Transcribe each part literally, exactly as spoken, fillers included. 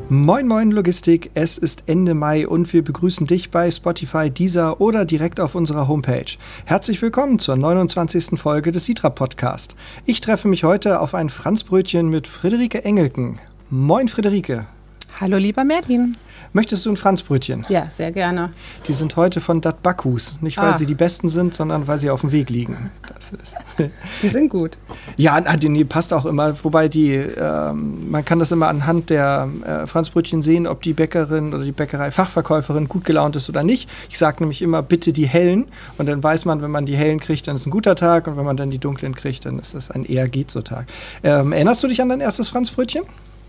Moin Moin Logistik, es ist Ende Mai und wir begrüßen dich bei Spotify, Deezer oder direkt auf unserer Homepage. Herzlich willkommen zur neunundzwanzigsten Folge des Sitra Podcast. Ich treffe mich heute auf ein Franzbrötchen mit Friederike Engelken. Moin Friederike. Hallo lieber Merlin. Möchtest du ein Franzbrötchen? Ja, sehr gerne. Die sind heute von Dat Backhus. Nicht, weil Ah. sie die besten sind, sondern weil sie auf dem Weg liegen. Das ist Die sind gut. ja, die, die passt auch immer. Wobei die, ähm, man kann das immer anhand der äh, Franzbrötchen sehen, ob die Bäckerin oder die Bäckerei-Fachverkäuferin gut gelaunt ist oder nicht. Ich sage nämlich immer, bitte die hellen. Und dann weiß man, wenn man die hellen kriegt, dann ist ein guter Tag. Und wenn man dann die dunklen kriegt, dann ist das ein eher geht so Tag. Ähm, erinnerst du dich an dein erstes Franzbrötchen?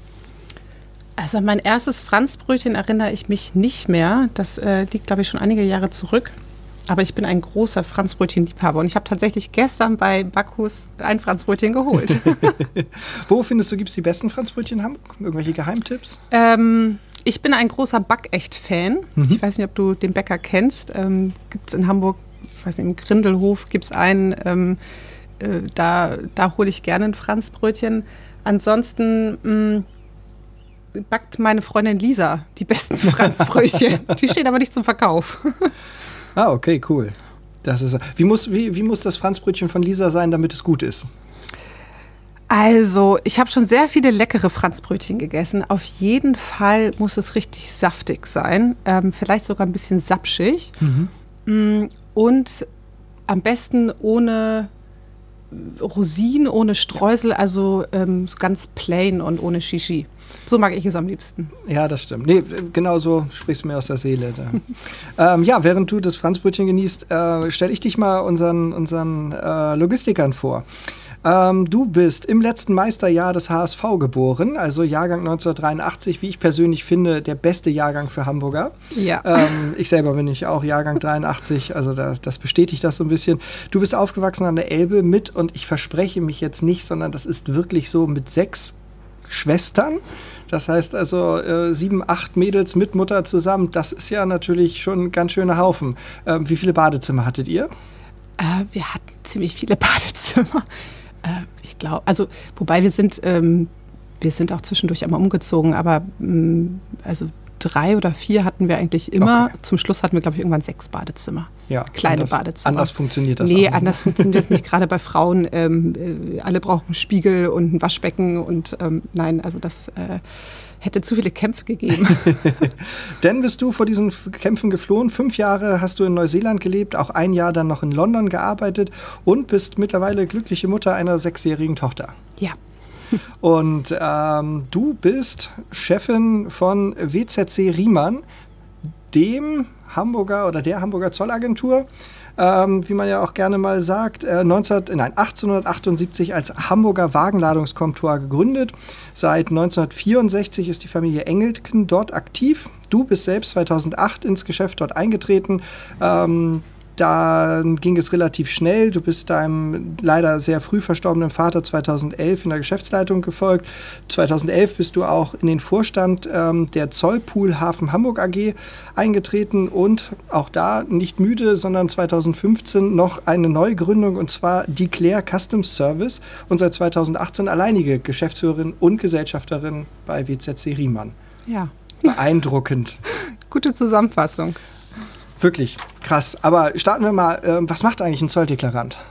Also an mein erstes Franzbrötchen erinnere ich mich nicht mehr. Das äh, liegt, glaube ich, schon einige Jahre zurück. Aber ich bin ein großer Franzbrötchen-Liebhaber. Und ich habe tatsächlich gestern bei Backhus ein Franzbrötchen geholt. Wo findest du, gibt es die besten Franzbrötchen in Hamburg? Irgendwelche Geheimtipps? ähm, ich bin ein großer Backecht-Fan. Mhm. Ich weiß nicht, ob du den Bäcker kennst. Ähm, gibt es in Hamburg, ich weiß nicht, im Grindelhof gibt es einen. Ähm, äh, da da hole ich gerne ein Franzbrötchen. Ansonsten mh, backt meine Freundin Lisa die besten Franzbrötchen. Die stehen aber nicht zum Verkauf. Ah, okay, cool. Das ist, wie, muss, wie, wie muss das Franzbrötchen von Lisa sein, damit es gut ist? Also, ich habe schon sehr viele leckere Franzbrötchen gegessen. Auf jeden Fall muss es richtig saftig sein. Ähm, vielleicht sogar ein bisschen sapschig. Mhm. Und am besten ohne Rosinen, ohne Streusel, also ähm, so ganz plain und ohne Shishi. So mag ich es am liebsten. Ja, das stimmt. Nee, genau so sprichst du mir aus der Seele. Da. ähm, ja, während du das Franzbrötchen genießt, äh, stelle ich dich mal unseren, unseren äh, Logistikern vor. Ähm, du bist im letzten Meisterjahr des H S V geboren, also Jahrgang neunzehnhundertdreiundachtzig, wie ich persönlich finde, der beste Jahrgang für Hamburger. Ja. Ähm, ich selber bin ich auch Jahrgang dreiundachtzig, also das, das bestätigt das so ein bisschen. Du bist aufgewachsen an der Elbe mit, und ich verspreche mich jetzt nicht, sondern das ist wirklich so, mit sechs Schwestern. Das heißt also äh, sieben, acht Mädels mit Mutter zusammen. Das ist ja natürlich schon ein ganz schöner Haufen. Ähm, wie viele Badezimmer hattet ihr? Äh, wir hatten ziemlich viele Badezimmer. Äh, ich glaube, also wobei wir sind, ähm, wir sind auch zwischendurch einmal umgezogen, aber mh, also drei oder vier hatten wir eigentlich immer. Okay. Zum Schluss hatten wir, glaube ich, irgendwann sechs Badezimmer. Ja, kleine anders, Badezimmer. Anders funktioniert das Nee, auch. anders funktioniert das nicht, gerade bei Frauen. Ähm, äh, alle brauchen einen Spiegel und ein Waschbecken und ähm, nein, also das äh, hätte zu viele Kämpfe gegeben. Dann bist du vor diesen Kämpfen geflohen. Fünf Jahre hast du in Neuseeland gelebt, auch ein Jahr dann noch in London gearbeitet und bist mittlerweile glückliche Mutter einer sechsjährigen Tochter. Ja. Und ähm, du bist Chefin von W Z C Riemann, dem Hamburger oder der Hamburger Zollagentur, ähm, wie man ja auch gerne mal sagt, äh, neunzehn, nein, achtzehnhundertachtundsiebzig als Hamburger Wagenladungscomptoir gegründet. Seit neunzehnhundertvierundsechzig ist die Familie Engelken dort aktiv. Du bist selbst zweitausendacht ins Geschäft dort eingetreten. Ähm, Dann ging es relativ schnell. Du bist deinem leider sehr früh verstorbenen Vater zweitausendelf in der Geschäftsleitung gefolgt. zweitausendelf bist du auch in den Vorstand ähm, der Zollpool Hafen Hamburg A G eingetreten und auch da nicht müde, sondern zweitausendfünfzehn noch eine Neugründung, und zwar Declare Customs Service, und seit zweitausendachtzehn alleinige Geschäftsführerin und Gesellschafterin bei W Z C Riemann. Ja. Beeindruckend. Gute Zusammenfassung. Wirklich krass. Aber starten wir mal, äh, was macht eigentlich ein Zolldeklarant?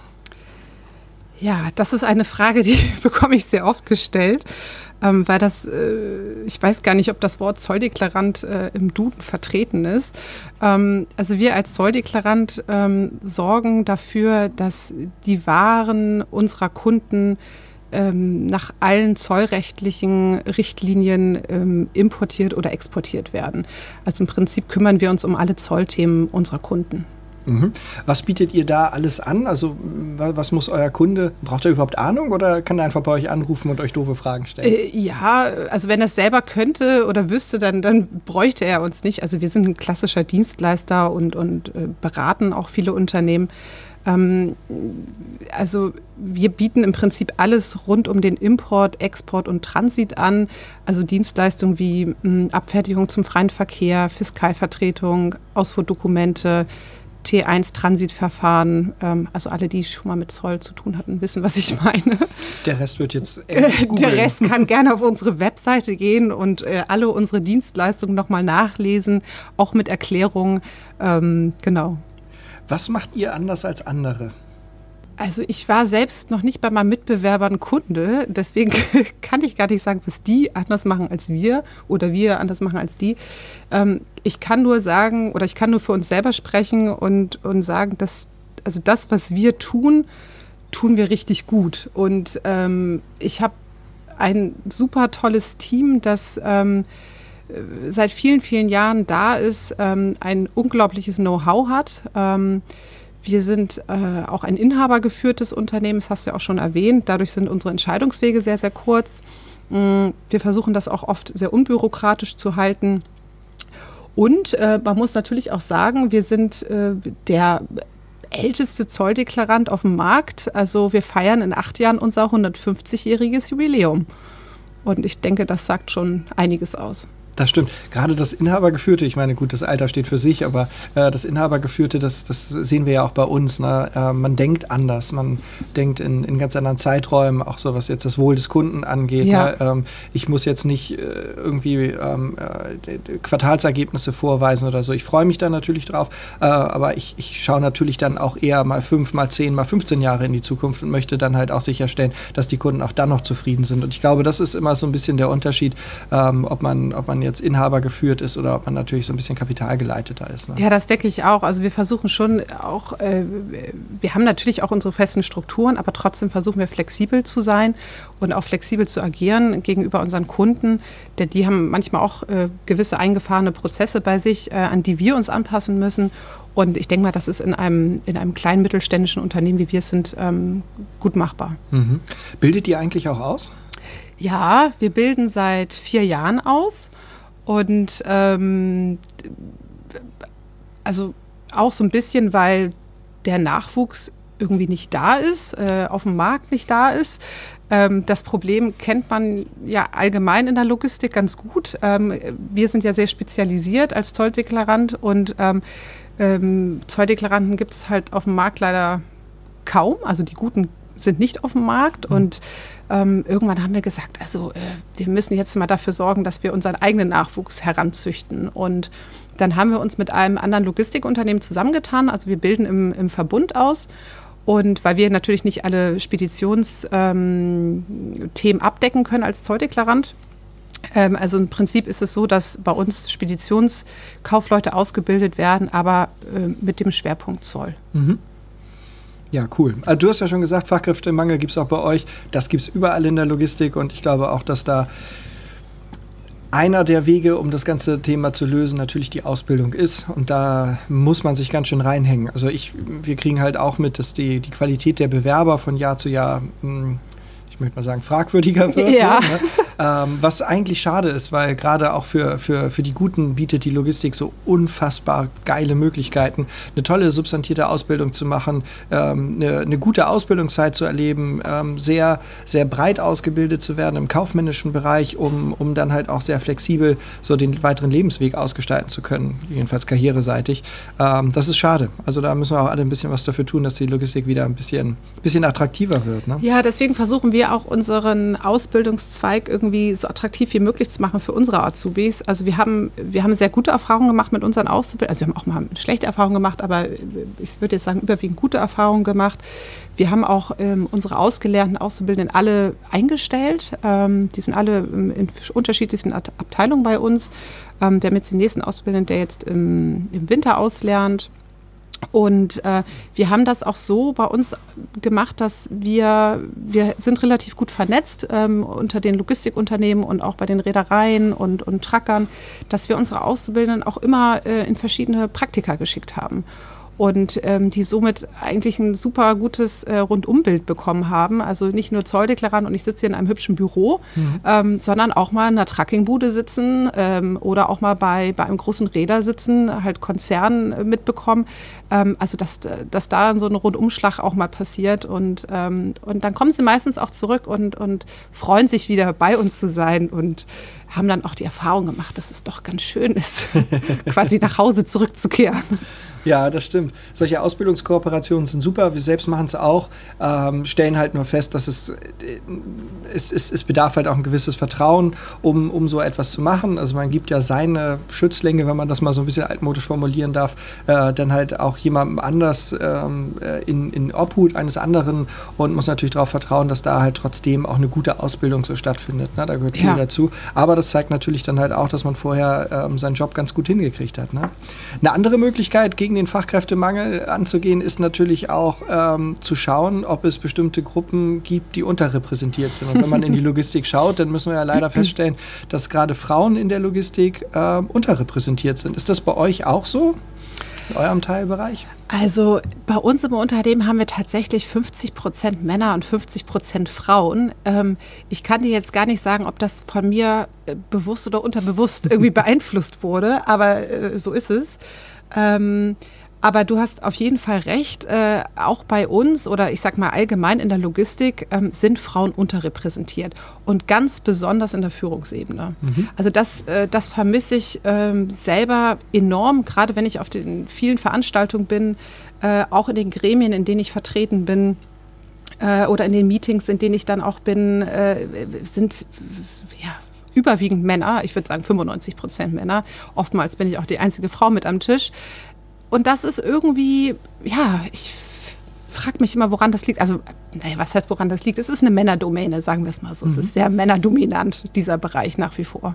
Ja, das ist eine Frage, die bekomme ich sehr oft gestellt, ähm, weil das, äh, ich weiß gar nicht, ob das Wort Zolldeklarant äh, im Duden vertreten ist. Ähm, also wir als Zolldeklarant ähm, sorgen dafür, dass die Waren unserer Kunden ähm, nach allen zollrechtlichen Richtlinien ähm, importiert oder exportiert werden. Also im Prinzip kümmern wir uns um alle Zollthemen unserer Kunden. Mhm. Was bietet ihr da alles an? Also was muss euer Kunde, braucht er überhaupt Ahnung oder kann er einfach bei euch anrufen und euch doofe Fragen stellen? Äh, ja, also wenn er es selber könnte oder wüsste, dann, dann bräuchte er uns nicht. Also wir sind ein klassischer Dienstleister und, und äh, beraten auch viele Unternehmen. Ähm, also wir bieten im Prinzip alles rund um den Import, Export und Transit an. Also Dienstleistungen wie mh, Abfertigung zum freien Verkehr, Fiskalvertretung, Ausfuhrdokumente, T eins Transitverfahren. Ähm, also alle, die schon mal mit Zoll zu tun hatten, wissen, was ich meine. Der Rest wird jetzt Der Rest kann gerne auf unsere Webseite gehen und äh, alle unsere Dienstleistungen nochmal nachlesen, auch mit Erklärungen. Ähm, genau. Was macht ihr anders als andere? Also ich war selbst noch nicht bei meinen Mitbewerbern Kunde, deswegen kann ich gar nicht sagen, was die anders machen als wir oder wir anders machen als die. Ähm, ich kann nur sagen oder ich kann nur für uns selber sprechen und, und sagen, dass also das, was wir tun, tun wir richtig gut. Und ähm, ich habe ein super tolles Team, das ähm, seit vielen, vielen Jahren da ist, ähm, ein unglaubliches Know-how hat. Ähm, Wir sind äh, auch ein inhabergeführtes Unternehmen, das hast du ja auch schon erwähnt. Dadurch sind unsere Entscheidungswege sehr, sehr kurz. Wir versuchen das auch oft sehr unbürokratisch zu halten. Und äh, man muss natürlich auch sagen, wir sind äh, der älteste Zolldeklarant auf dem Markt. Also wir feiern in acht Jahren unser hundertfünfzigjähriges Jubiläum. Und ich denke, das sagt schon einiges aus. Das stimmt. Gerade das Inhabergeführte, ich meine, gut, das Alter steht für sich, aber äh, das Inhabergeführte, das, das sehen wir ja auch bei uns. Ne? Äh, man denkt anders, man denkt in, in ganz anderen Zeiträumen, auch so was jetzt das Wohl des Kunden angeht. Ja. Ne? Ähm, ich muss jetzt nicht äh, irgendwie ähm, äh, Quartalsergebnisse vorweisen oder so. Ich freue mich da natürlich drauf, äh, aber ich, ich schaue natürlich dann auch eher mal fünf, mal zehn, mal fünfzehn Jahre in die Zukunft und möchte dann halt auch sicherstellen, dass die Kunden auch dann noch zufrieden sind. Und ich glaube, das ist immer so ein bisschen der Unterschied, ähm, ob man, ob man jetzt jetzt Inhaber geführt ist oder ob man natürlich so ein bisschen kapitalgeleiteter ist. Ne? Ja, das denke ich auch. Also wir versuchen schon auch, äh, wir haben natürlich auch unsere festen Strukturen, aber trotzdem versuchen wir flexibel zu sein und auch flexibel zu agieren gegenüber unseren Kunden, denn die haben manchmal auch äh, gewisse eingefahrene Prozesse bei sich, äh, an die wir uns anpassen müssen. Und ich denke mal, das ist in einem, in einem kleinen mittelständischen Unternehmen, wie wir es sind, ähm, gut machbar. Mhm. Bildet ihr eigentlich auch aus? Ja, wir bilden seit vier Jahren aus. Und ähm, also auch so ein bisschen, weil der Nachwuchs irgendwie nicht da ist, äh, auf dem Markt nicht da ist. Ähm, das Problem kennt man ja allgemein in der Logistik ganz gut. Ähm, wir sind ja sehr spezialisiert als Zolldeklarant und ähm, ähm, Zolldeklaranten gibt es halt auf dem Markt leider kaum. Also die guten sind nicht auf dem Markt. Mhm. Und ähm, irgendwann haben wir gesagt, also äh, wir müssen jetzt mal dafür sorgen, dass wir unseren eigenen Nachwuchs heranzüchten. Und dann haben wir uns mit einem anderen Logistikunternehmen zusammengetan. Also wir bilden im, im Verbund aus. Und weil wir natürlich nicht alle Speditionsthemen ähm, abdecken können als Zolldeklarant. Ähm, also im Prinzip ist es so, dass bei uns Speditionskaufleute ausgebildet werden, aber äh, mit dem Schwerpunkt Zoll. Mhm. Ja, cool. Also du hast ja schon gesagt, Fachkräftemangel gibt es auch bei euch. Das gibt es überall in der Logistik und ich glaube auch, dass da einer der Wege, um das ganze Thema zu lösen, natürlich die Ausbildung ist. Und da muss man sich ganz schön reinhängen. Also ich, wir kriegen halt auch mit, dass die, die Qualität der Bewerber von Jahr zu Jahr, mh, ich möchte mal sagen, fragwürdiger wird. Ja. Ne? Ähm, was eigentlich schade ist, weil gerade auch für, für, für die Guten bietet die Logistik so unfassbar geile Möglichkeiten, eine tolle substantierte Ausbildung zu machen, ähm, eine, eine gute Ausbildungszeit zu erleben, ähm, sehr, sehr breit ausgebildet zu werden im kaufmännischen Bereich, um, um dann halt auch sehr flexibel so den weiteren Lebensweg ausgestalten zu können, jedenfalls karriereseitig. Ähm, das ist schade. Also da müssen wir auch alle ein bisschen was dafür tun, dass die Logistik wieder ein bisschen, bisschen attraktiver wird. Ne? Ja, deswegen versuchen wir auch unseren Ausbildungszweig irgendwie so attraktiv wie möglich zu machen für unsere Azubis. Also wir haben, wir haben sehr gute Erfahrungen gemacht mit unseren Auszubildenden. Also wir haben auch mal schlechte Erfahrungen gemacht, aber ich würde jetzt sagen, überwiegend gute Erfahrungen gemacht. Wir haben auch ähm, unsere ausgelernten Auszubildenden alle eingestellt. Ähm, die sind alle ähm, in unterschiedlichsten Abteilungen bei uns. Ähm, wir haben jetzt den nächsten Auszubildenden, der jetzt im, im Winter auslernt. Und äh, wir haben das auch so bei uns gemacht, dass wir, wir sind relativ gut vernetzt ähm, unter den Logistikunternehmen und auch bei den Reedereien und, und Truckern, dass wir unsere Auszubildenden auch immer äh, in verschiedene Praktika geschickt haben. Und ähm, die somit eigentlich ein super gutes äh, Rundumbild bekommen haben. Also nicht nur Zolldeklarant und ich sitze hier in einem hübschen Büro, mhm. ähm, sondern auch mal in einer Truckingbude sitzen ähm, oder auch mal bei, bei einem großen Räder sitzen, halt Konzern äh, mitbekommen. Ähm, also dass, dass da so ein Rundumschlag auch mal passiert. Und, ähm, und dann kommen sie meistens auch zurück und, und freuen sich wieder bei uns zu sein und haben dann auch die Erfahrung gemacht, dass es doch ganz schön ist, quasi nach Hause zurückzukehren. Ja, das stimmt. Solche Ausbildungskooperationen sind super. Wir selbst machen es auch, ähm, stellen halt nur fest, dass es, äh, es, es, es bedarf halt auch ein gewisses Vertrauen, um, um so etwas zu machen. Also man gibt ja seine Schützlinge, wenn man das mal so ein bisschen altmodisch formulieren darf, äh, dann halt auch jemandem anders ähm, in, in Obhut eines anderen und muss natürlich darauf vertrauen, dass da halt trotzdem auch eine gute Ausbildung so stattfindet. Ne? Da gehört viel Ja. dazu. Aber das zeigt natürlich dann halt auch, dass man vorher ähm, seinen Job ganz gut hingekriegt hat. Ne? Eine andere Möglichkeit, gegen den Fachkräftemangel anzugehen, ist natürlich auch ähm, zu schauen, ob es bestimmte Gruppen gibt, die unterrepräsentiert sind. Und wenn man in die Logistik schaut, dann müssen wir ja leider feststellen, dass gerade Frauen in der Logistik äh, unterrepräsentiert sind. Ist das bei euch auch so? In eurem Teilbereich? Also bei uns im Unternehmen haben wir tatsächlich fünfzig Prozent Männer und fünfzig Prozent Frauen. Ähm, ich kann dir jetzt gar nicht sagen, ob das von mir äh, bewusst oder unterbewusst irgendwie beeinflusst wurde, aber äh, so ist es. Ähm, aber du hast auf jeden Fall recht, äh, auch bei uns oder ich sag mal allgemein in der Logistik ähm, sind Frauen unterrepräsentiert und ganz besonders in der Führungsebene. Mhm. Also das, äh, das vermisse ich ähm, selber enorm, gerade wenn ich auf den vielen Veranstaltungen bin, äh, auch in den Gremien, in denen ich vertreten bin äh, oder in den Meetings, in denen ich dann auch bin, äh, sind ja überwiegend Männer, ich würde sagen fünfundneunzig Prozent Männer. Oftmals bin ich auch die einzige Frau mit am Tisch. Und das ist irgendwie, ja, ich frage mich immer, woran das liegt. Also, naja, was heißt, woran das liegt? Es ist eine Männerdomäne, sagen wir es mal so. Mhm. Es ist sehr männerdominant, dieser Bereich nach wie vor.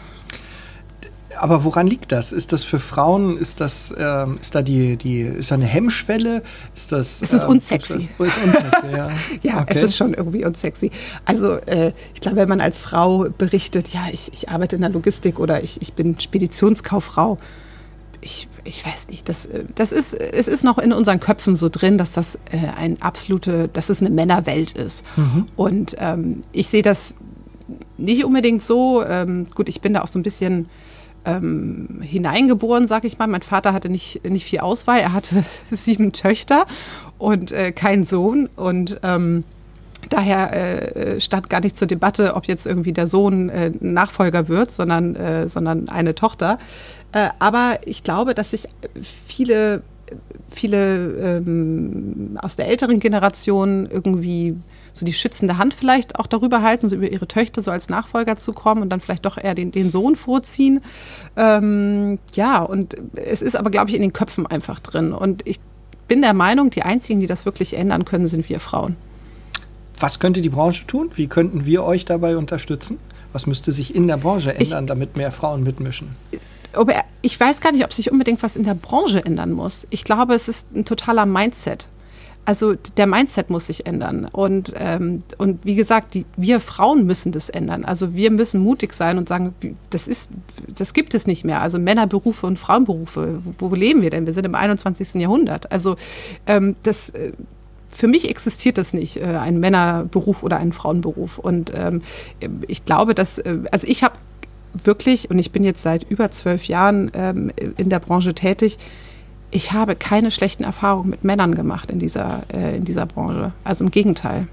Aber woran liegt das? Ist das für Frauen, ist das, ähm, ist da die, die, ist da eine Hemmschwelle? Ist das, es ist ähm, unsexy. Das, ist unsexy, ja. Ja, okay. Es ist schon irgendwie unsexy. Also äh, ich glaube, wenn man als Frau berichtet, ja, ich, ich arbeite in der Logistik oder ich, ich bin Speditionskauffrau, Ich, ich weiß nicht, das, das ist, es ist noch in unseren Köpfen so drin, dass das äh, ein absolute, dass es eine Männerwelt ist. Mhm. Und ähm, ich sehe das nicht unbedingt so. Ähm, gut, ich bin da auch so ein bisschen ähm, hineingeboren, sag ich mal. Mein Vater hatte nicht, nicht viel Auswahl. Er hatte sieben Töchter und äh, keinen Sohn. Und ähm, daher äh, stand gar nicht zur Debatte, ob jetzt irgendwie der Sohn äh, Nachfolger wird, sondern, äh, sondern eine Tochter. Äh, aber ich glaube, dass sich viele, viele ähm, aus der älteren Generation irgendwie so die schützende Hand vielleicht auch darüber halten, so über ihre Töchter so als Nachfolger zu kommen und dann vielleicht doch eher den, den Sohn vorziehen. Ähm, ja, und es ist aber, glaube ich, in den Köpfen einfach drin. Und ich bin der Meinung, die Einzigen, die das wirklich ändern können, sind wir Frauen. Was könnte die Branche tun? Wie könnten wir euch dabei unterstützen? Was müsste sich in der Branche ändern, ich, damit mehr Frauen mitmischen? Aber ich weiß gar nicht, ob sich unbedingt was in der Branche ändern muss. Ich glaube, es ist ein totaler Mindset. Also der Mindset muss sich ändern. Und, ähm, und wie gesagt, die, wir Frauen müssen das ändern. Also wir müssen mutig sein und sagen, das, ist, das gibt es nicht mehr. Also Männerberufe und Frauenberufe, wo, wo leben wir denn? Wir sind im einundzwanzigsten Jahrhundert. Also ähm, das... Äh, Für mich existiert das nicht, äh, ein Männerberuf oder ein Frauenberuf. Und ähm, ich glaube, dass, äh, also ich habe wirklich, und ich bin jetzt seit über zwölf Jahren ähm, in der Branche tätig, ich habe keine schlechten Erfahrungen mit Männern gemacht in dieser, äh, in dieser Branche. Also im Gegenteil.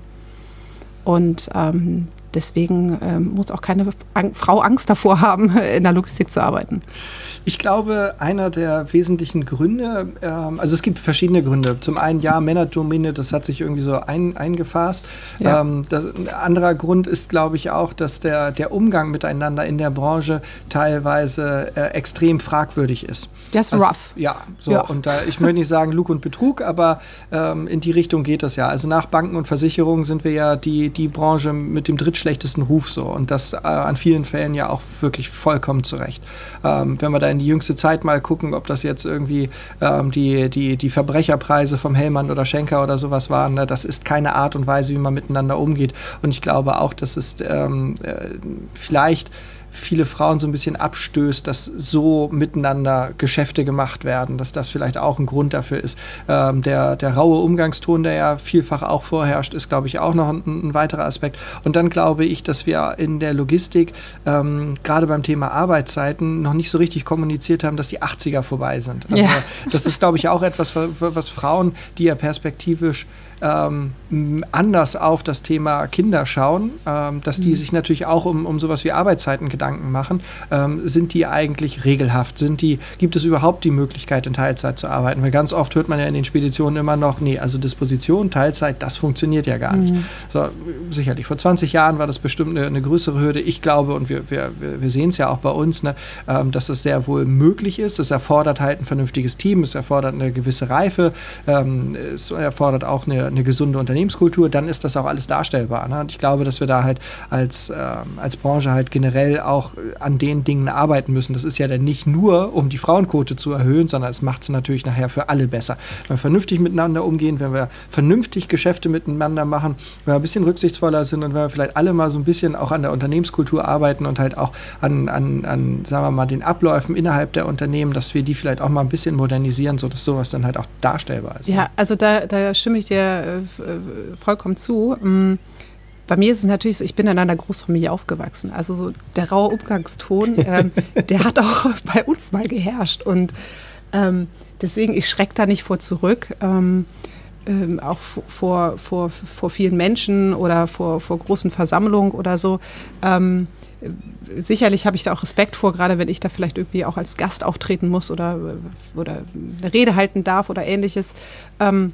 Und ähm, deswegen ähm, muss auch keine Frau Angst davor haben, in der Logistik zu arbeiten. Ich glaube, einer der wesentlichen Gründe, ähm, also es gibt verschiedene Gründe. Zum einen, ja, Männerdomäne, das hat sich irgendwie so ein, eingefasst. Ja. Ähm, das, ein anderer Grund ist, glaube ich, auch, dass der, der Umgang miteinander in der Branche teilweise äh, extrem fragwürdig ist. Das ist also, rough. Ja, so. Ja. Und da, ich möchte nicht sagen Lug und Betrug, aber ähm, in die Richtung geht das ja. Also nach Banken und Versicherungen sind wir ja die, die Branche mit dem drittschlechtesten Ruf so. Und das äh, an vielen Fällen ja auch wirklich vollkommen zurecht. Ähm, wenn wir da in die jüngste Zeit mal gucken, ob das jetzt irgendwie ähm, die, die, die Verbrecherpreise vom Hellmann oder Schenker oder sowas waren, ne? Das ist keine Art und Weise, wie man miteinander umgeht. Und ich glaube auch, dass es ähm, äh, vielleicht viele Frauen so ein bisschen abstößt, dass so miteinander Geschäfte gemacht werden, dass das vielleicht auch ein Grund dafür ist. Ähm, der, der raue Umgangston, der ja vielfach auch vorherrscht, ist, glaube ich, auch noch ein, ein weiterer Aspekt. Und dann glaube ich, dass wir in der Logistik ähm, gerade beim Thema Arbeitszeiten noch nicht so richtig kommuniziert haben, dass die achtziger vorbei sind. Also, ja. Das ist, glaube ich, auch etwas, was Frauen, die ja perspektivisch ähm, anders auf das Thema Kinder schauen, ähm, dass die mhm. sich natürlich auch um, um sowas wie Arbeitszeiten Gedanken machen. Ähm, sind die eigentlich regelhaft? Sind die, gibt es überhaupt die Möglichkeit, in Teilzeit zu arbeiten? Weil ganz oft hört man ja in den Speditionen immer noch, nee, also Disposition, Teilzeit, das funktioniert ja gar nicht. Mhm. So, sicherlich, vor zwanzig Jahren war das bestimmt eine, eine größere Hürde. Ich glaube, und wir, wir, wir sehen es ja auch bei uns, ne, ähm, dass es sehr wohl möglich ist. Es erfordert halt ein vernünftiges Team, es erfordert eine gewisse Reife, ähm, es erfordert auch eine, eine gesunde Unternehmenskultur, dann ist das auch alles darstellbar. Ne? Und ich glaube, dass wir da halt als, ähm, als Branche halt generell auch an den Dingen arbeiten müssen. Das ist ja dann nicht nur, um die Frauenquote zu erhöhen, sondern es macht es natürlich nachher für alle besser. Wenn wir vernünftig miteinander umgehen, wenn wir vernünftig Geschäfte miteinander machen, wenn wir ein bisschen rücksichtsvoller sind und wenn wir vielleicht alle mal so ein bisschen auch an der Unternehmenskultur arbeiten und halt auch an, an, an sagen wir mal, den Abläufen innerhalb der Unternehmen, dass wir die vielleicht auch mal ein bisschen modernisieren, sodass sowas dann halt auch darstellbar ist. Ja, also da, da stimme ich dir äh, vollkommen zu. Mm, bei mir ist es natürlich so, ich bin in einer Großfamilie aufgewachsen. Also so der raue Umgangston, ähm, der hat auch bei uns mal geherrscht. Und ähm, deswegen, ich schrecke da nicht vor zurück. Ähm, ähm, auch vor, vor, vor vielen Menschen oder vor, vor großen Versammlungen oder so. Ähm, Sicherlich habe ich da auch Respekt vor, gerade wenn ich da vielleicht irgendwie auch als Gast auftreten muss oder, oder eine Rede halten darf oder ähnliches. Ähm,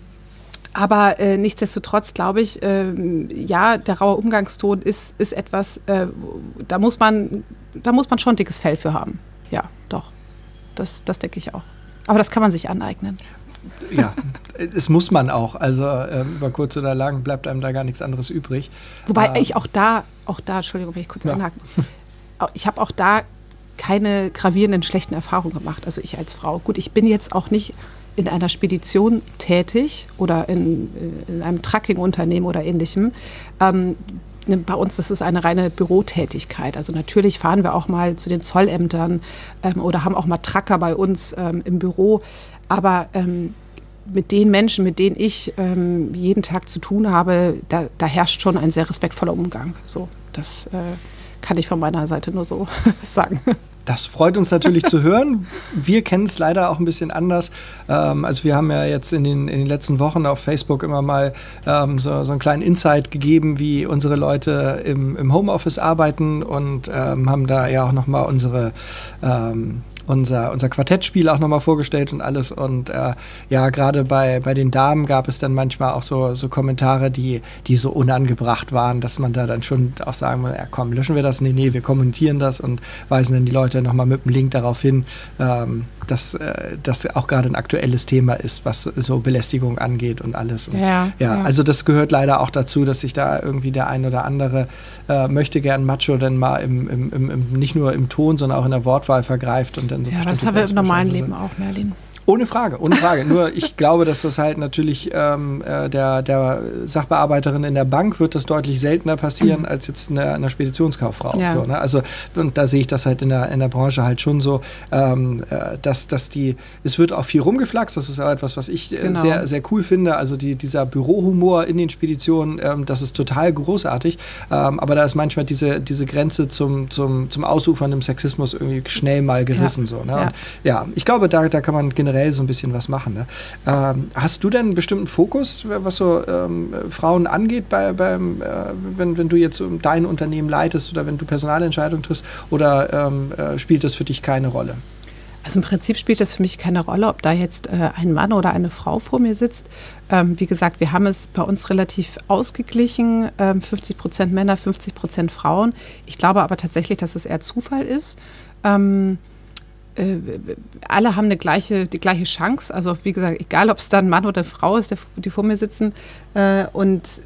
aber äh, nichtsdestotrotz glaube ich, äh, ja, der raue Umgangston ist, ist etwas, äh, da muss man, da muss man schon ein dickes Fell für haben. Ja, doch. Das, das denke ich auch. Aber das kann man sich aneignen. Ja, es muss man auch. Also ähm, über kurz oder lang bleibt einem da gar nichts anderes übrig. Wobei ähm, ich auch da, auch da, Entschuldigung, wenn ich kurz ja. einhaken muss. Ich habe auch da keine gravierenden schlechten Erfahrungen gemacht. Also ich als Frau. Gut, ich bin jetzt auch nicht in einer Spedition tätig oder in, in einem Trucking-Unternehmen oder ähnlichem. Ähm, Bei uns ist es eine reine Bürotätigkeit. Also natürlich fahren wir auch mal zu den Zollämtern ähm, oder haben auch mal Tracker bei uns ähm, im Büro. Aber ähm, mit den Menschen, mit denen ich ähm, jeden Tag zu tun habe, da, da herrscht schon ein sehr respektvoller Umgang. So, das äh, kann ich von meiner Seite nur so sagen. Das freut uns natürlich zu hören. Wir kennen es leider auch ein bisschen anders. Ähm, also wir haben ja jetzt in den, in den letzten Wochen auf Facebook immer mal ähm, so, so einen kleinen Insight gegeben, wie unsere Leute im, im Homeoffice arbeiten und ähm, haben da ja auch nochmal unsere ähm, unser, unser Quartettspiel auch nochmal vorgestellt und alles. Und äh, ja, gerade bei, bei den Damen gab es dann manchmal auch so, so Kommentare, die, die so unangebracht waren, dass man da dann schon auch sagen muss, ja komm, löschen wir das? Nee, nee, wir kommentieren das und weisen dann die Leute nochmal mit dem Link darauf hin, ähm, dass äh, das auch gerade ein aktuelles Thema ist, was so Belästigung angeht und alles. Und ja, ja, ja, also das gehört leider auch dazu, dass sich da irgendwie der ein oder andere äh, möchte gern Macho dann mal im, im, im, im, nicht nur im Ton, sondern auch in der Wortwahl vergreift und dann so. Ja, aber das haben wir im normalen Leben auch, Merlin. Ohne Frage, ohne Frage. Nur ich glaube, dass das halt natürlich ähm, äh, der, der Sachbearbeiterin in der Bank wird das deutlich seltener passieren mhm. als jetzt einer, einer Speditionskauffrau. Ja. So, ne? Also, und da sehe ich das halt in der, in der Branche halt schon so, ähm, äh, dass, dass die, es wird auch viel rumgeflaxt, das ist auch etwas, was ich äh, genau. sehr, sehr cool finde. Also die, dieser Bürohumor in den Speditionen, ähm, das ist total großartig. Ähm, aber da ist manchmal diese, diese Grenze zum, zum, zum Ausufern im Sexismus irgendwie schnell mal gerissen. Ja. So, ne? Ja. Und, ja, ich glaube, da, da kann man generell so ein bisschen was machen. Ne? Ähm, hast du denn einen bestimmten Fokus, was so ähm, Frauen angeht, bei, beim, äh, wenn, wenn du jetzt dein Unternehmen leitest oder wenn du Personalentscheidungen triffst, oder ähm, äh, spielt das für dich keine Rolle? Also im Prinzip spielt das für mich keine Rolle, ob da jetzt äh, ein Mann oder eine Frau vor mir sitzt. Ähm, wie gesagt, wir haben es bei uns relativ ausgeglichen, ähm, fünfzig Prozent Männer, fünfzig Prozent Frauen. Ich glaube aber tatsächlich, dass es eher Zufall ist. Ähm, äh, alle haben eine gleiche, die gleiche Chance. Also wie gesagt, egal ob es dann ein Mann oder eine Frau ist, der, die vor mir sitzen. Äh, und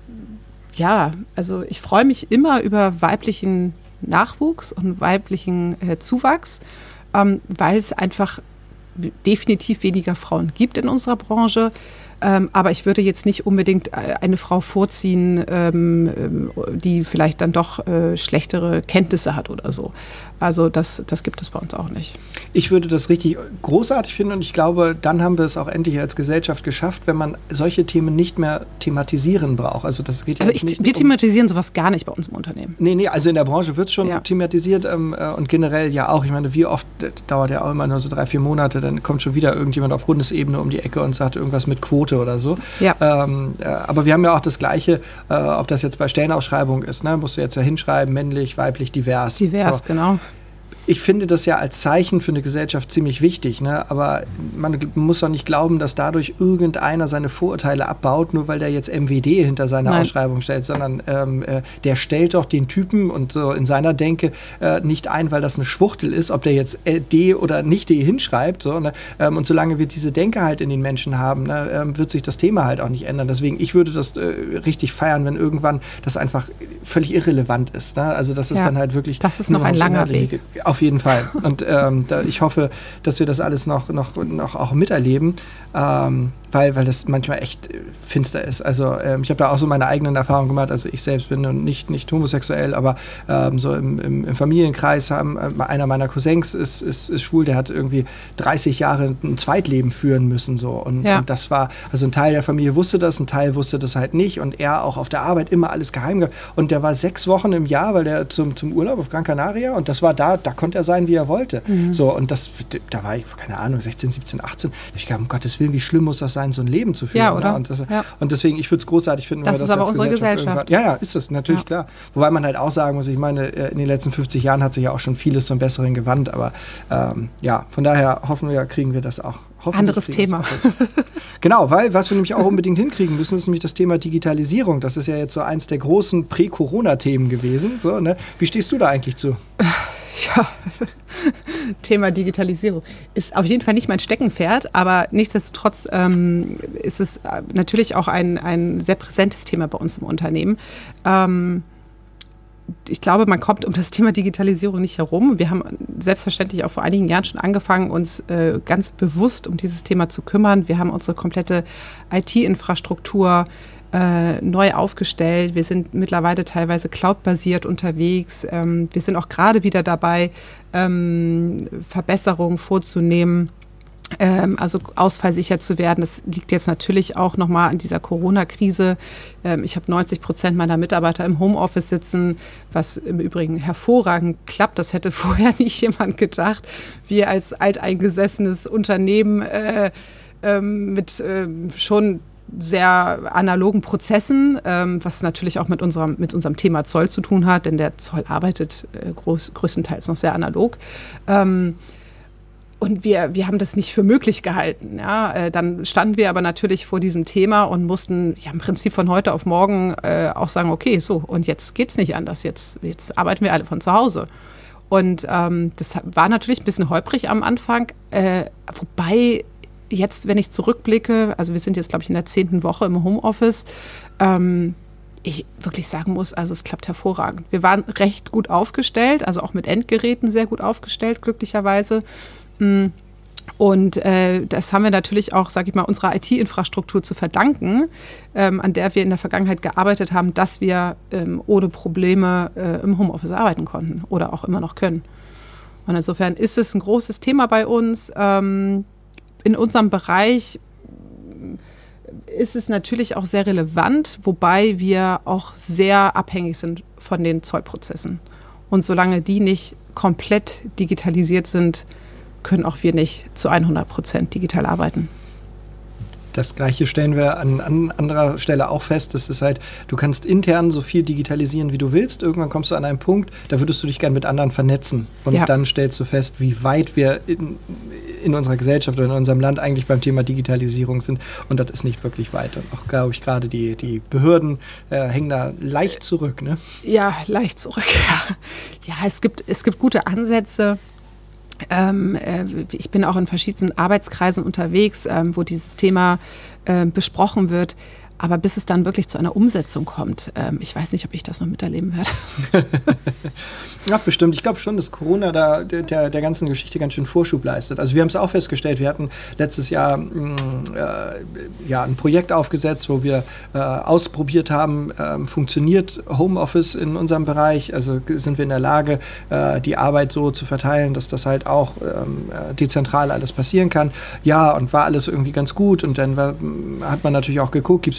ja, also ich freue mich immer über weiblichen Nachwuchs und weiblichen äh, Zuwachs. Ähm, weil es einfach definitiv weniger Frauen gibt in unserer Branche. Ähm, aber ich würde jetzt nicht unbedingt eine Frau vorziehen, ähm, die vielleicht dann doch äh, schlechtere Kenntnisse hat oder so. Also das, das gibt es bei uns auch nicht. Ich würde das richtig großartig finden und ich glaube, dann haben wir es auch endlich als Gesellschaft geschafft, wenn man solche Themen nicht mehr thematisieren braucht. Also das geht ja also ich, nicht wir um thematisieren sowas gar nicht bei uns im Unternehmen. Nee, nee, also in der Branche wird es schon ja. thematisiert ähm, und generell ja auch. Ich meine, wie oft, das dauert ja auch immer nur so drei, vier Monate, dann kommt schon wieder irgendjemand auf Bundesebene um die Ecke und sagt irgendwas mit Quote Quote oder so. Ja. Ähm, äh, aber wir haben ja auch das Gleiche, äh, ob das jetzt bei Stellenausschreibung ist, ne? Musst du jetzt ja hinschreiben, männlich, weiblich, divers. Divers, so. Genau. Ich finde das ja als Zeichen für eine Gesellschaft ziemlich wichtig, ne? Aber man muss doch nicht glauben, dass dadurch irgendeiner seine Vorurteile abbaut, nur weil der jetzt M W D hinter seiner Nein. Ausschreibung stellt, sondern ähm, äh, der stellt doch den Typen und so in seiner Denke äh, nicht ein, weil das eine Schwuchtel ist, ob der jetzt äh, D oder nicht D hinschreibt. So, ne? ähm, und solange wir diese Denke halt in den Menschen haben, ne, ähm, wird sich das Thema halt auch nicht ändern. Deswegen, ich würde das äh, richtig feiern, wenn irgendwann das einfach völlig irrelevant ist. Ne? Also das ist Ja. dann halt wirklich... Das ist noch ein langer Weg. Auf jeden Fall. Und ähm, da, ich hoffe, dass wir das alles noch, noch, noch auch miterleben, ähm, weil, weil das manchmal echt finster ist. Also ähm, ich habe da auch so meine eigenen Erfahrungen gemacht. Also ich selbst bin nicht, nicht homosexuell, aber ähm, so im, im, im Familienkreis haben äh, einer meiner Cousins ist, ist, ist schwul, der hat irgendwie dreißig Jahre ein Zweitleben führen müssen. So. Und, Ja. und das war, also ein Teil der Familie wusste das, ein Teil wusste das halt nicht. Und er auch auf der Arbeit immer alles geheim gehabt. Und der war sechs Wochen im Jahr, weil der zum, zum Urlaub auf Gran Canaria, und das war da, da konnte er sein, wie er wollte. Mhm. So, und das, da war ich, keine Ahnung, sechzehn, siebzehn, achtzehn. Ich glaube, um Gottes Willen, wie schlimm muss das sein, so ein Leben zu führen? Ja, oder? Ne? Und, das, Ja. und deswegen, ich würde es großartig finden, Das wenn wir ist das aber als unsere Gesellschaft. Gesellschaft. irgendwann- Ja, ja, ist es, natürlich, Ja. klar. Wobei man halt auch sagen muss, ich meine, in den letzten fünfzig Jahren hat sich ja auch schon vieles zum Besseren gewandt, aber ähm, ja, von daher hoffen wir, kriegen wir das auch. Anderes Thema. Genau, weil was wir nämlich auch unbedingt hinkriegen müssen, ist nämlich das Thema Digitalisierung. Das ist ja jetzt so eins der großen Prä-Corona-Themen gewesen. So, ne? Wie stehst du da eigentlich zu? Ja, Thema Digitalisierung ist auf jeden Fall nicht mein Steckenpferd, aber nichtsdestotrotz ähm, ist es äh, natürlich auch ein, ein sehr präsentes Thema bei uns im Unternehmen. Ähm, ich glaube, man kommt um das Thema Digitalisierung nicht herum. Wir haben selbstverständlich auch vor einigen Jahren schon angefangen, uns äh, ganz bewusst um dieses Thema zu kümmern. Wir haben unsere komplette I T-Infrastruktur äh, neu aufgestellt. Wir sind mittlerweile teilweise cloud-basiert unterwegs. Ähm, wir sind auch gerade wieder dabei, ähm, Verbesserungen vorzunehmen. Ähm, also ausfallsicher zu werden. Das liegt jetzt natürlich auch nochmal an dieser Corona-Krise. Ähm, ich habe neunzig Prozent meiner Mitarbeiter im Homeoffice sitzen, was im Übrigen hervorragend klappt. Das hätte vorher nicht jemand gedacht. Wir als alteingesessenes Unternehmen äh, ähm, mit äh, schon sehr analogen Prozessen, ähm, was natürlich auch mit unserem, mit unserem Thema Zoll zu tun hat, denn der Zoll arbeitet äh, groß, größtenteils noch sehr analog. Ähm, Und wir, wir haben das nicht für möglich gehalten. Ja. Äh, dann standen wir aber natürlich vor diesem Thema und mussten ja im Prinzip von heute auf morgen äh, auch sagen, okay, so, und jetzt geht's nicht anders. Jetzt, jetzt arbeiten wir alle von zu Hause. Und ähm, das war natürlich ein bisschen holprig am Anfang. Äh, wobei jetzt, wenn ich zurückblicke, also wir sind jetzt, glaube ich, in der zehnten Woche im Homeoffice, ähm, ich wirklich sagen muss, also es klappt hervorragend. Wir waren recht gut aufgestellt, also auch mit Endgeräten sehr gut aufgestellt, glücklicherweise. Und äh, das haben wir natürlich auch, sage ich mal, unserer I T-Infrastruktur zu verdanken, ähm, an der wir in der Vergangenheit gearbeitet haben, dass wir ähm, ohne Probleme äh, im Homeoffice arbeiten konnten oder auch immer noch können. Und insofern ist es ein großes Thema bei uns. Ähm, in unserem Bereich ist es natürlich auch sehr relevant, wobei wir auch sehr abhängig sind von den Zollprozessen. Und solange die nicht komplett digitalisiert sind, können auch wir nicht zu hundert Prozent digital arbeiten. Das Gleiche stellen wir an, an anderer Stelle auch fest. Das ist halt, du kannst intern so viel digitalisieren, wie du willst. Irgendwann kommst du an einen Punkt, da würdest du dich gern mit anderen vernetzen. Und Ja. dann stellst du fest, wie weit wir in, in unserer Gesellschaft oder in unserem Land eigentlich beim Thema Digitalisierung sind. Und das ist nicht wirklich weit. Und auch, glaube ich, gerade die, die Behörden äh, hängen da leicht zurück. Ne? Ja, leicht zurück. Ja, ja es gibt, es gibt gute Ansätze. Ähm, äh, ich bin auch in verschiedenen Arbeitskreisen unterwegs, ähm, wo dieses Thema äh, besprochen wird. Aber bis es dann wirklich zu einer Umsetzung kommt, ähm, ich weiß nicht, ob ich das noch miterleben werde. Ja, bestimmt. Ich glaube schon, dass Corona da der, der ganzen Geschichte ganz schön Vorschub leistet. Also wir haben es auch festgestellt, wir hatten letztes Jahr mh, äh, ja, ein Projekt aufgesetzt, wo wir äh, ausprobiert haben, äh, funktioniert Homeoffice in unserem Bereich, also sind wir in der Lage, äh, die Arbeit so zu verteilen, dass das halt auch ähm, dezentral alles passieren kann. Ja, und war alles irgendwie ganz gut und dann war, hat man natürlich auch geguckt, gibt es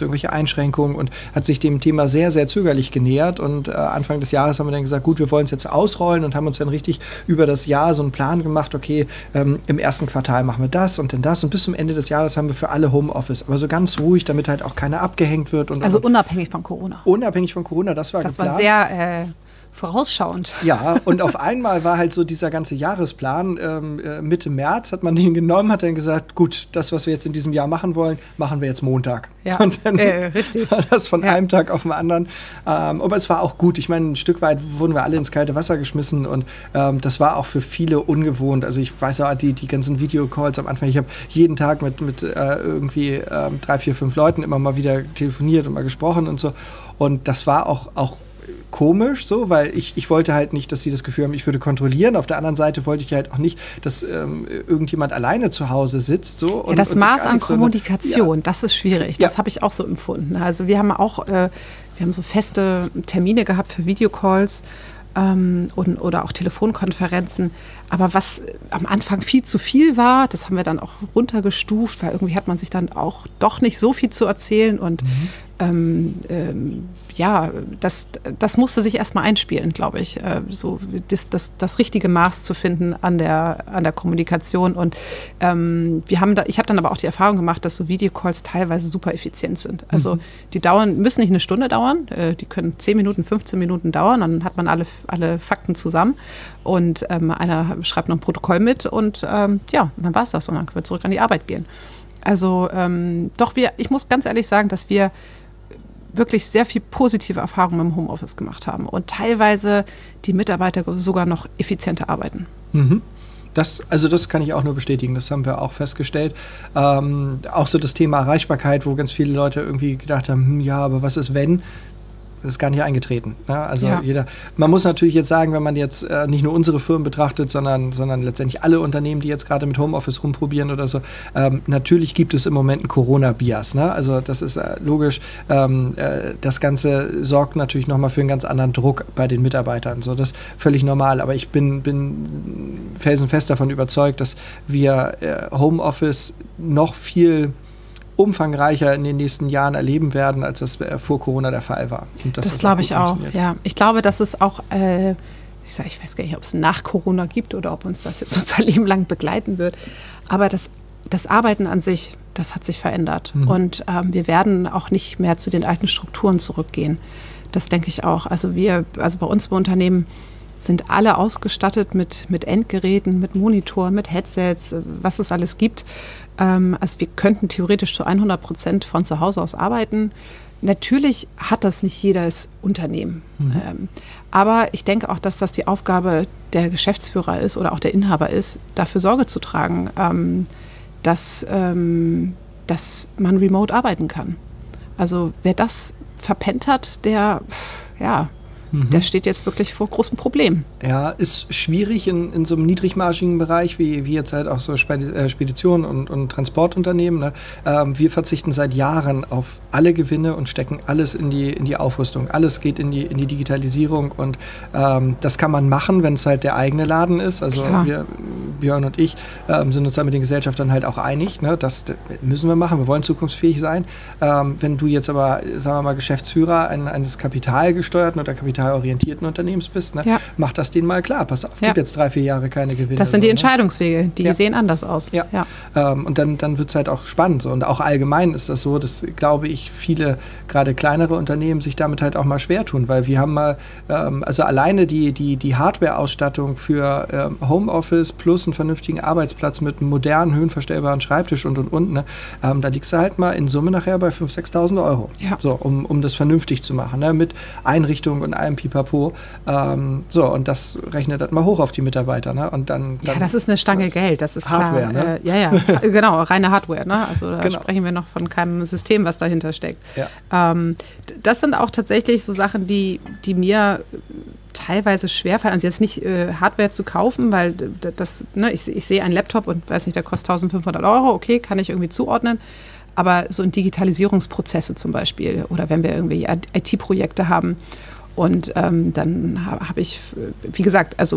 irgendwelche Einschränkungen und hat sich dem Thema sehr, sehr zögerlich genähert. Und äh, Anfang des Jahres haben wir dann gesagt, gut, wir wollen es jetzt ausrollen und haben uns dann richtig über das Jahr so einen Plan gemacht, okay, ähm, im ersten Quartal machen wir das und dann das. Und bis zum Ende des Jahres haben wir für alle Homeoffice. Aber so ganz ruhig, damit halt auch keiner abgehängt wird. Und, also und, unabhängig von Corona. Unabhängig von Corona, das war Das geplant. war sehr... Äh vorausschauend. Ja, und auf einmal war halt so dieser ganze Jahresplan. Ähm, äh, Mitte März hat man den genommen, hat dann gesagt, gut, das, was wir jetzt in diesem Jahr machen wollen, machen wir jetzt Montag. Ja, und dann äh, richtig. war das von ja. einem Tag auf den anderen. Ähm, aber es war auch gut. Ich meine, ein Stück weit wurden wir alle ins kalte Wasser geschmissen und ähm, das war auch für viele ungewohnt. Also ich weiß auch, die, die ganzen Videocalls am Anfang, ich habe jeden Tag mit, mit äh, irgendwie ähm, drei, vier, fünf Leuten immer mal wieder telefoniert und mal gesprochen und so. Und das war auch, auch komisch, so, weil ich, ich wollte halt nicht, dass sie das Gefühl haben, ich würde kontrollieren. Auf der anderen Seite wollte ich halt auch nicht, dass ähm, irgendjemand alleine zu Hause sitzt. So, und, ja, das und Maß an Kommunikation, so eine, ja. das ist schwierig. Das ja. habe ich auch so empfunden. Also wir haben auch, äh, wir haben so feste Termine gehabt für Videocalls ähm, und, oder auch Telefonkonferenzen. Aber was am Anfang viel zu viel war, das haben wir dann auch runtergestuft, weil irgendwie hat man sich dann auch doch nicht so viel zu erzählen und mhm. ähm, ähm, ja, das, das musste sich erstmal einspielen, glaube ich, äh, so das, das, das richtige Maß zu finden an der, an der Kommunikation. Und ähm, wir haben da, ich habe dann aber auch die Erfahrung gemacht, dass so Videocalls teilweise super effizient sind. Also mhm. die dauern, müssen nicht eine Stunde dauern, äh, die können zehn Minuten, fünfzehn Minuten dauern, dann hat man alle, alle Fakten zusammen und ähm, einer schreibt noch ein Protokoll mit und ähm, ja, dann war es das und dann können wir zurück an die Arbeit gehen. Also ähm, doch, wir, ich muss ganz ehrlich sagen, dass wir wirklich sehr viel positive Erfahrungen im Homeoffice gemacht haben und teilweise die Mitarbeiter sogar noch effizienter arbeiten. Mhm. Das, also das kann ich auch nur bestätigen, das haben wir auch festgestellt. Ähm, auch so das Thema Erreichbarkeit, wo ganz viele Leute irgendwie gedacht haben, hm, ja, aber was ist wenn? Das ist gar nicht eingetreten. Ne? Also ja. jeder, man muss natürlich jetzt sagen, wenn man jetzt äh, nicht nur unsere Firmen betrachtet, sondern, sondern letztendlich alle Unternehmen, die jetzt gerade mit Homeoffice rumprobieren oder so, ähm, natürlich gibt es im Moment einen Corona-Bias. Ne? Also das ist äh, logisch. Ähm, äh, das Ganze sorgt natürlich nochmal für einen ganz anderen Druck bei den Mitarbeitern. So, das ist völlig normal. Aber ich bin, bin felsenfest davon überzeugt, dass wir äh, Homeoffice noch viel umfangreicher in den nächsten Jahren erleben werden, als das äh, vor Corona der Fall war. Und das das glaube ich auch, ja. Ich glaube, dass es auch, äh, ich, sag, ich weiß gar nicht, ob es nach Corona gibt oder ob uns das jetzt unser Leben lang begleiten wird, aber das, das Arbeiten an sich, das hat sich verändert. Mhm. Und ähm, wir werden auch nicht mehr zu den alten Strukturen zurückgehen. Das denke ich auch. Also wir, also bei uns im Unternehmen sind alle ausgestattet mit, mit Endgeräten, mit Monitoren, mit Headsets, was es alles gibt. Ähm, also wir könnten theoretisch zu hundert Prozent von zu Hause aus arbeiten. Natürlich hat das nicht jedes Unternehmen. Mhm. Ähm, aber ich denke auch, dass das die Aufgabe der Geschäftsführer ist oder auch der Inhaber ist, dafür Sorge zu tragen, ähm, dass, ähm, dass man remote arbeiten kann. Also wer das verpennt hat, der, ja, Mhm. der steht jetzt wirklich vor großen Problemen. Ja, ist schwierig in, in so einem niedrigmargigen Bereich, wie, wie jetzt halt auch so Speditionen und, und Transportunternehmen. Ne? Ähm, wir verzichten seit Jahren auf alle Gewinne und stecken alles in die, in die Aufrüstung. Alles geht in die, in die Digitalisierung und ähm, das kann man machen, wenn es halt der eigene Laden ist. Also wir, Björn und ich ähm, sind uns da mit den Gesellschaftern halt auch einig. Ne? Das müssen wir machen, wir wollen zukunftsfähig sein. Ähm, wenn du jetzt aber, sagen wir mal, Geschäftsführer ein, eines kapitalgesteuerten oder kapital orientierten Unternehmens bist, ne? Ja. Mach das denen mal klar. Pass auf, ja. Gib jetzt drei, vier Jahre keine Gewinne. Das sind so, die Entscheidungswege, die ja. sehen anders aus. Ja. ja. Ähm, und dann, dann wird es halt auch spannend. So. Und auch allgemein ist das so, dass, glaube ich, viele, gerade kleinere Unternehmen sich damit halt auch mal schwer tun, weil wir haben mal, ähm, also alleine die, die, die Hardware-Ausstattung für ähm, Homeoffice plus einen vernünftigen Arbeitsplatz mit einem modernen, höhenverstellbaren Schreibtisch und, und, und, ne? ähm, da liegst du halt mal in Summe nachher bei fünftausend, sechstausend Euro. Ja. So, um, um das vernünftig zu machen, ne? Mit Einrichtung und allem Pipapo. Ähm, so, und das rechnet das mal hoch auf die Mitarbeiter. Ne? Und dann, dann ja, das ist eine Stange das Geld, das ist Hardware, klar. Ne? Äh, ja, ja, genau, reine Hardware. Ne? Also da genau. sprechen wir noch von keinem System, was dahinter steckt. Ja. Ähm, das sind auch tatsächlich so Sachen, die, die mir teilweise schwerfallen. Also jetzt nicht äh, Hardware zu kaufen, weil das, ne, ich, ich sehe einen Laptop und weiß nicht, der kostet eintausendfünfhundert Euro, okay, kann ich irgendwie zuordnen. Aber so in Digitalisierungsprozesse zum Beispiel oder wenn wir irgendwie I T-Projekte haben und ähm, dann habe hab ich, wie gesagt, also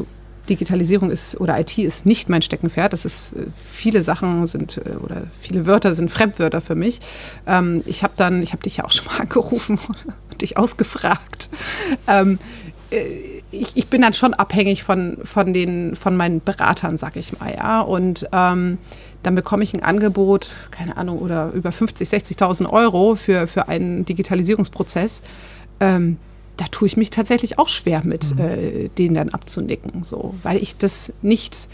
Digitalisierung ist oder I T ist nicht mein Steckenpferd. Das ist, viele Sachen sind oder viele Wörter sind Fremdwörter für mich. Ähm, ich habe dann, ich habe dich ja auch schon mal angerufen und dich ausgefragt. Ähm, ich, ich bin dann schon abhängig von, von, den, von meinen Beratern, sag ich mal, ja. Und ähm, dann bekomme ich ein Angebot, keine Ahnung, oder über fünfzigtausend, sechzigtausend Euro für, für einen Digitalisierungsprozess. Ähm, da tue ich mich tatsächlich auch schwer mit, mhm. äh, den dann abzunicken, so, weil ich das nicht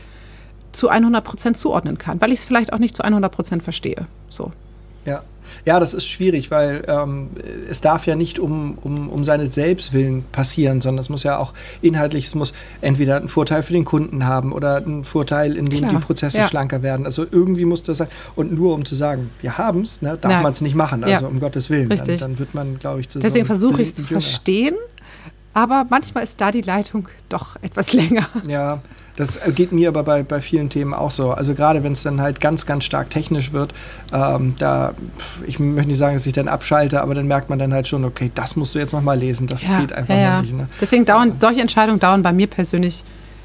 zu hundert Prozent zuordnen kann, weil ich es vielleicht auch nicht zu hundert Prozent verstehe. So. Ja. Ja, das ist schwierig, weil ähm, es darf ja nicht um, um, um seine Selbstwillen passieren, sondern es muss ja auch inhaltlich, es muss entweder einen Vorteil für den Kunden haben oder einen Vorteil, in dem Klar, die Prozesse ja. schlanker werden. Also irgendwie muss das sein. Und nur um zu sagen, wir haben es, ne, darf man es nicht machen, also ja. um Gottes Willen. Dann, dann wird man, glaube ich, zu Deswegen so versuche ich es zu verstehen, aber manchmal ist da die Leitung doch etwas länger. Ja, das geht mir aber bei, bei vielen Themen auch so. Also gerade wenn es dann halt ganz, ganz stark technisch wird, ähm, da, ich möchte nicht sagen, dass ich dann abschalte, aber dann merkt man dann halt schon, okay, das musst du jetzt nochmal lesen, das ja, geht einfach ja, ja. nicht. Ne? Deswegen dauern, solche Entscheidungen dauern bei mir persönlich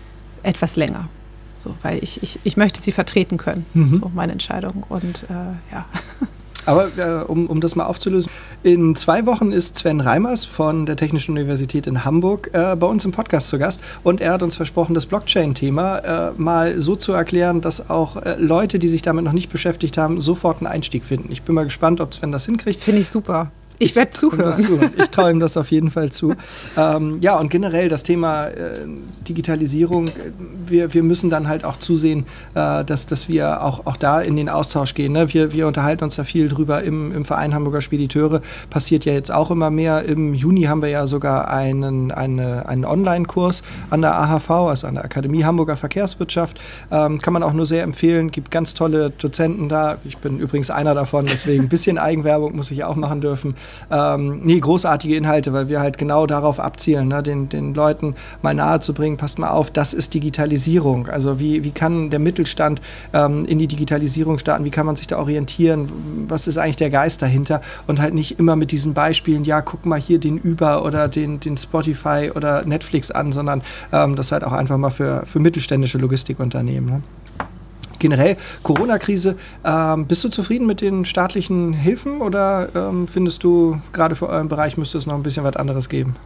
etwas länger. So, weil ich, ich, ich möchte sie vertreten können, mhm. so meine Entscheidung. Und äh, ja. Aber äh, um, um das mal aufzulösen, in zwei Wochen ist Sven Reimers von der Technischen Universität in Hamburg äh, bei uns im Podcast zu Gast und er hat uns versprochen, das Blockchain-Thema äh, mal so zu erklären, dass auch äh, Leute, die sich damit noch nicht beschäftigt haben, sofort einen Einstieg finden. Ich bin mal gespannt, ob Sven das hinkriegt. Finde ich super. Ich werde zuhören. Ich traue ihm das auf jeden Fall zu. Ähm, ja, und generell das Thema äh, Digitalisierung, wir, wir müssen dann halt auch zusehen, äh, dass, dass wir auch, auch da in den Austausch gehen. Ne? Wir, wir unterhalten uns da viel drüber im, im Verein Hamburger Spediteure. Passiert ja jetzt auch immer mehr. Im Juni haben wir ja sogar einen, eine, einen Online-Kurs an der A H V, also an der Akademie Hamburger Verkehrswirtschaft. Ähm, kann man auch nur sehr empfehlen. Gibt ganz tolle Dozenten da. Ich bin übrigens einer davon, deswegen ein bisschen Eigenwerbung muss ich auch machen dürfen. Ähm, nee, großartige Inhalte, weil wir halt genau darauf abzielen, ne, den, den Leuten mal nahe zu bringen, passt mal auf, das ist Digitalisierung. Also wie, wie kann der Mittelstand ähm, in die Digitalisierung starten, wie kann man sich da orientieren, was ist eigentlich der Geist dahinter und halt nicht immer mit diesen Beispielen, ja, guck mal hier den Uber oder den, den Spotify oder Netflix an, sondern ähm, das halt auch einfach mal für, für mittelständische Logistikunternehmen. Ne? Generell, Corona-Krise, ähm, bist du zufrieden mit den staatlichen Hilfen oder ähm, findest du, gerade für euren Bereich müsste es noch ein bisschen was anderes geben?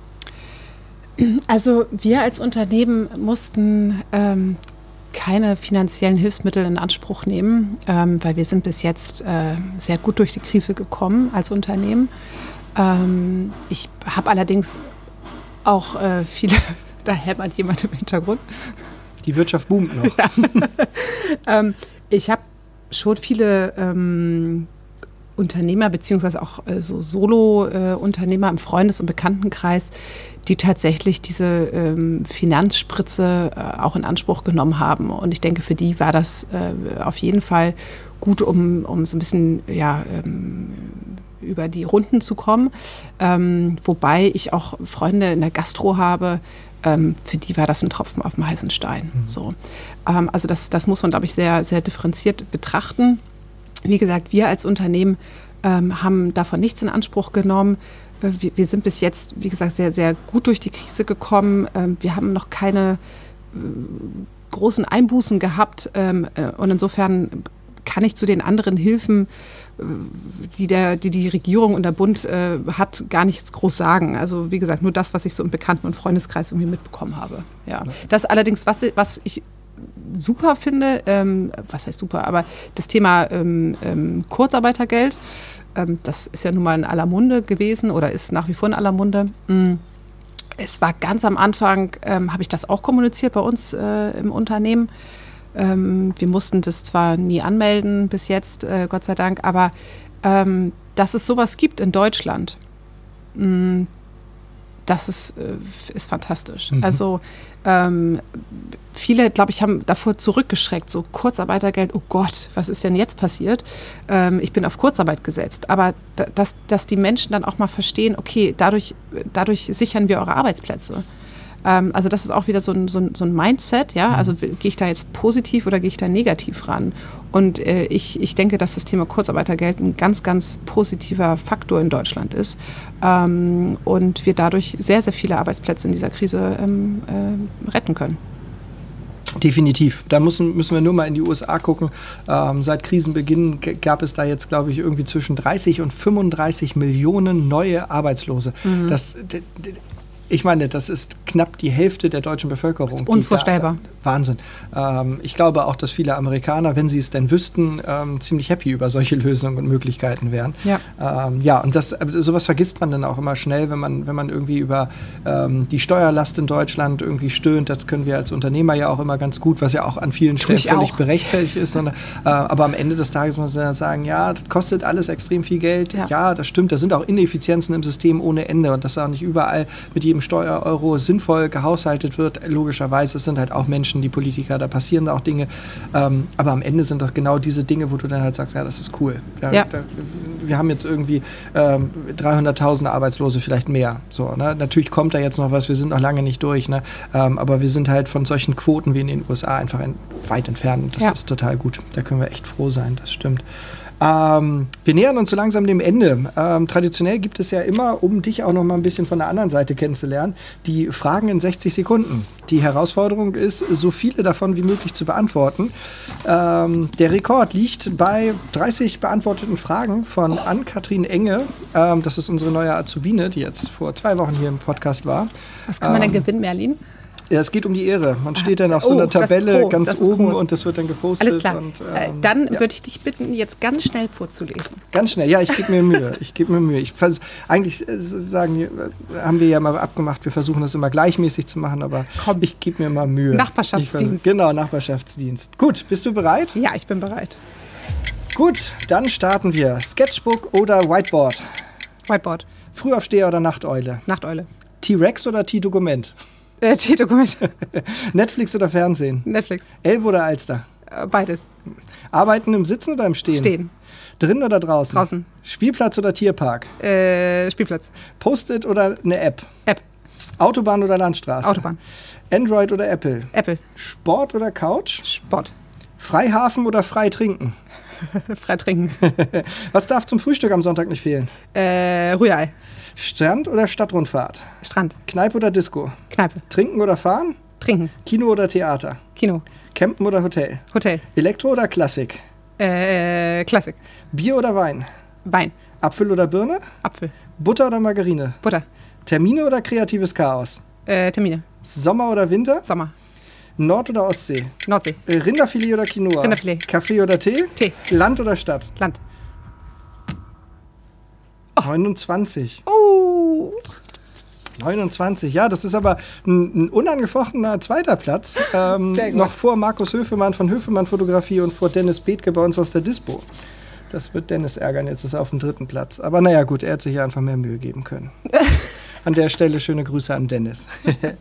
Also wir als Unternehmen mussten ähm, keine finanziellen Hilfsmittel in Anspruch nehmen, ähm, weil wir sind bis jetzt äh, sehr gut durch die Krise gekommen als Unternehmen. Ähm, ich habe allerdings auch äh, viele, da hämmert jemand im Hintergrund. Die Wirtschaft boomt noch. Ja. ähm, ich habe schon viele ähm, Unternehmer beziehungsweise auch äh, so Solo-Unternehmer äh, im Freundes- und Bekanntenkreis, die tatsächlich diese ähm, Finanzspritze äh, auch in Anspruch genommen haben. Und ich denke, für die war das äh, auf jeden Fall gut, um, um so ein bisschen ja, ähm, über die Runden zu kommen. Ähm, wobei ich auch Freunde in der Gastro habe, Ähm, für die war das ein Tropfen auf dem heißen Stein. Mhm. So. Ähm, also das, das muss man, glaube ich, sehr, sehr differenziert betrachten. Wie gesagt, wir als Unternehmen ähm, haben davon nichts in Anspruch genommen. Äh, wir, wir sind bis jetzt, wie gesagt, sehr, sehr gut durch die Krise gekommen. Ähm, wir haben noch keine äh, großen Einbußen gehabt. Ähm, äh, und insofern kann ich zu den anderen Hilfen, die der, die, die Regierung und der Bund äh, hat, gar nichts groß sagen. Also wie gesagt, nur das, was ich so im Bekannten- und Freundeskreis irgendwie mitbekommen habe. Ja. Das allerdings, was, was ich super finde, ähm, was heißt super, aber das Thema ähm, ähm, Kurzarbeitergeld, ähm, das ist ja nun mal in aller Munde gewesen oder ist nach wie vor in aller Munde. Mhm. Es war ganz am Anfang, ähm, habe ich das auch kommuniziert bei uns äh, im Unternehmen. Ähm, wir mussten das zwar nie anmelden bis jetzt, äh, Gott sei Dank, aber ähm, dass es sowas gibt in Deutschland, mh, das ist, äh, ist fantastisch. Mhm. Also ähm, viele, glaube ich, haben davor zurückgeschreckt, so Kurzarbeitergeld, oh Gott, was ist denn jetzt passiert? Ähm, ich bin auf Kurzarbeit gesetzt. Aber da, dass, dass die Menschen dann auch mal verstehen, okay, dadurch, dadurch sichern wir eure Arbeitsplätze. Ähm, also das ist auch wieder so ein, so ein, so ein Mindset, ja, also gehe ich da jetzt positiv oder gehe ich da negativ ran? Und äh, ich, ich denke, dass das Thema Kurzarbeitergeld ein ganz, ganz positiver Faktor in Deutschland ist ähm, und wir dadurch sehr, sehr viele Arbeitsplätze in dieser Krise ähm, äh, retten können. Definitiv. Da müssen, müssen wir nur mal in die U S A gucken. Ähm, seit Krisenbeginn g- gab es da jetzt, glaube ich, irgendwie zwischen dreißig und fünfunddreißig Millionen neue Arbeitslose. Mhm. Das, d- d- ich meine, das ist knapp die Hälfte der deutschen Bevölkerung. Das ist unvorstellbar. Da, Wahnsinn. Ähm, ich glaube auch, dass viele Amerikaner, wenn sie es denn wüssten, ähm, ziemlich happy über solche Lösungen und Möglichkeiten wären. Ja, ähm, ja und das, sowas vergisst man dann auch immer schnell, wenn man, wenn man irgendwie über ähm, die Steuerlast in Deutschland irgendwie stöhnt. Das können wir als Unternehmer ja auch immer ganz gut, was ja auch an vielen Stellen völlig berechtfertigt ist. Sondern, äh, aber am Ende des Tages muss man ja sagen, ja, das kostet alles extrem viel Geld. Ja. ja, das stimmt. Da sind auch Ineffizienzen im System ohne Ende und dass auch nicht überall mit jedem Steuereuro sinnvoll gehaushaltet wird. Logischerweise, es sind halt auch Menschen, die Politiker, da passieren da auch Dinge. Ähm, aber am Ende sind doch genau diese Dinge, wo du dann halt sagst, ja, das ist cool. Da, ja. da, wir haben jetzt irgendwie ähm, dreihunderttausend Arbeitslose, vielleicht mehr. So, ne? Natürlich kommt da jetzt noch was, wir sind noch lange nicht durch. Ne? Ähm, aber wir sind halt von solchen Quoten wie in den U S A einfach ein, weit entfernt. Das ja. ist total gut. Da können wir echt froh sein, das stimmt. Ähm, wir nähern uns so langsam dem Ende. Ähm, traditionell gibt es ja immer, um dich auch noch mal ein bisschen von der anderen Seite kennenzulernen, die Fragen in sechzig Sekunden. Die Herausforderung ist, so viele davon wie möglich zu beantworten. Ähm, der Rekord liegt bei dreißig beantworteten Fragen von Ann-Kathrin Enge. Ähm, das ist unsere neue Azubine, die jetzt vor zwei Wochen hier im Podcast war. Was kann man denn gewinnen, Merlin? Ja, es geht um die Ehre. Man steht dann auf so einer oh, Tabelle groß, ganz oben groß. Und das wird dann gepostet. Alles klar. Und, ähm, dann ja. würde ich dich bitten, jetzt ganz schnell vorzulesen. Ganz schnell, ja, ich gebe mir Mühe. Ich gebe mir Mühe. Ich vers- eigentlich äh, sagen, haben wir ja mal abgemacht, wir versuchen das immer gleichmäßig zu machen, aber Komm. ich gebe mir mal Mühe. Nachbarschaftsdienst. Ich, genau, Nachbarschaftsdienst. Gut, bist du bereit? Ja, ich bin bereit. Gut, dann starten wir. Sketchbook oder Whiteboard? Whiteboard. Frühaufsteher oder Nachteule? Nachteule. T-Rex oder T-Dokument? Äh, T-Dokument. Netflix oder Fernsehen? Netflix. Elbe oder Alster? Äh, beides. Arbeiten im Sitzen oder im Stehen? Stehen. Drin oder draußen? Draußen. Spielplatz oder Tierpark? Äh, Spielplatz. Post-it oder eine App? App. Autobahn oder Landstraße? Autobahn. Android oder Apple? Apple. Sport oder Couch? Sport. Freihafen oder frei trinken? Frei trinken. Was darf zum Frühstück am Sonntag nicht fehlen? Äh, Rührei. Strand oder Stadtrundfahrt? Strand. Kneipe oder Disco? Kneipe. Trinken oder fahren? Trinken. Kino oder Theater? Kino. Campen oder Hotel? Hotel. Elektro oder Klassik? Äh, Klassik. Bier oder Wein? Wein. Apfel oder Birne? Apfel. Butter oder Margarine? Butter. Termine oder kreatives Chaos? Äh, Termine. Sommer oder Winter? Sommer. Nord- oder Ostsee? Nordsee. Rinderfilet oder Quinoa? Rinderfilet. Kaffee oder Tee? Tee. Land oder Stadt? Land. neunundzwanzig. Oh. neunundzwanzig, ja, das ist aber ein, ein unangefochtener zweiter Platz. Ähm, noch vor Markus Höfemann von Höfemann Fotografie und vor Dennis Bethke bei uns aus der Dispo. Das wird Dennis ärgern, jetzt ist er auf dem dritten Platz. Aber naja, gut, er hat sich ja einfach mehr Mühe geben können. An der Stelle schöne Grüße an Dennis.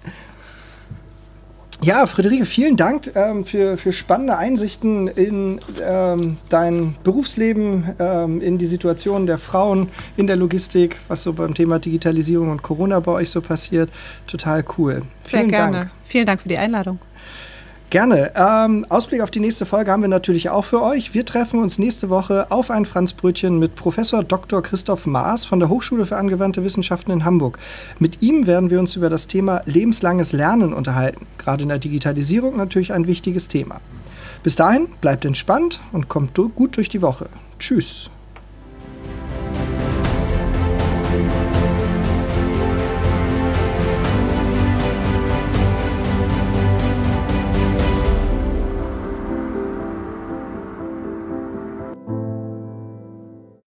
Ja, Friederike, vielen Dank ähm, für, für spannende Einsichten in ähm, dein Berufsleben, ähm, in die Situation der Frauen in der Logistik, was so beim Thema Digitalisierung und Corona bei euch so passiert. Total cool. Sehr vielen gerne. Dank. Vielen Dank für die Einladung. Gerne. Ähm, Ausblick auf die nächste Folge haben wir natürlich auch für euch. Wir treffen uns nächste Woche auf ein Franzbrötchen mit Professor Doktor Christoph Maas von der Hochschule für angewandte Wissenschaften in Hamburg. Mit ihm werden wir uns über das Thema lebenslanges Lernen unterhalten. Gerade in der Digitalisierung natürlich ein wichtiges Thema. Bis dahin, bleibt entspannt und kommt gut durch die Woche. Tschüss.